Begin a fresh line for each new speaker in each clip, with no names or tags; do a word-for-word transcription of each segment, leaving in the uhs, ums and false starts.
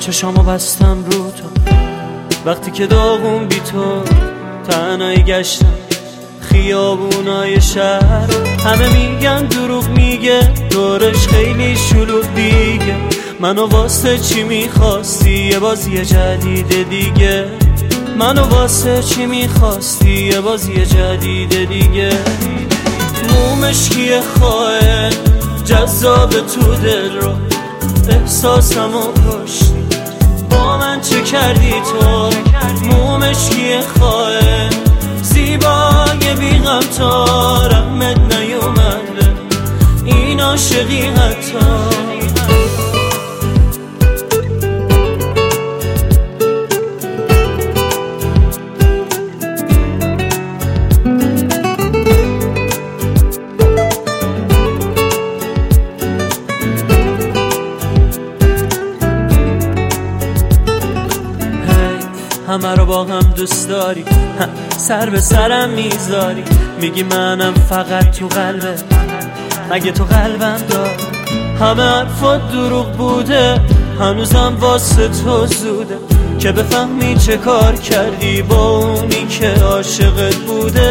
چشامو بستم رو تو وقتی که داغون بی تو تنهایی گشتم خیابونای شهر. همه میگن دروغ میگه دورش خیلی شلوغ دیگه. منو واسه چی میخواستی یه بازی جدید دیگه؟ منو واسه چی میخواستی یه بازی جدید دیگه؟ مومشکی خواهد جذاب تو دل رو احساسمو کشتی. با من چه کردی تو؟ مومشکی خواهد زیبای بیغم تا رحمت نیومده این عاشقی حتی. همه رو با هم دوست داری، سر به سرم میذاری، میگی منم فقط تو قلبه، مگه تو قلبم دار؟ همه حرفات دروغ بوده، هنوزم واسه تو زوده که بفهمی چه کار کردی با اونی که عاشقت بوده.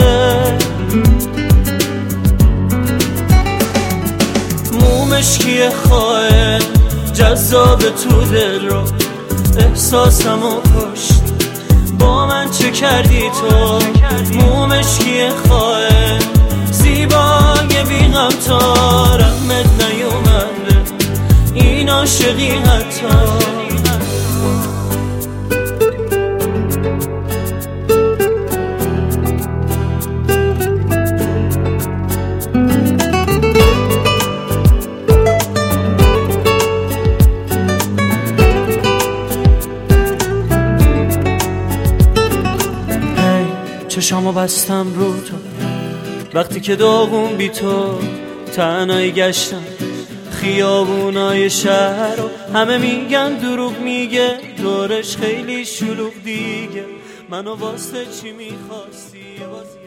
مومشکی خواهد جذاب تو دل رو احساسمو کشتی. با من چه کردی تو؟ مومشکی خواهد زیبای بیغم تا رحمت نیومده این عاشقی حتی. چشامو بستم رو تو وقتی که داغون بی تو تنهایی گشتم خیابونای شهر. و همه میگن دروغ میگه دورش خیلی شلوغ دیگه. منو واسه چی میخواستی؟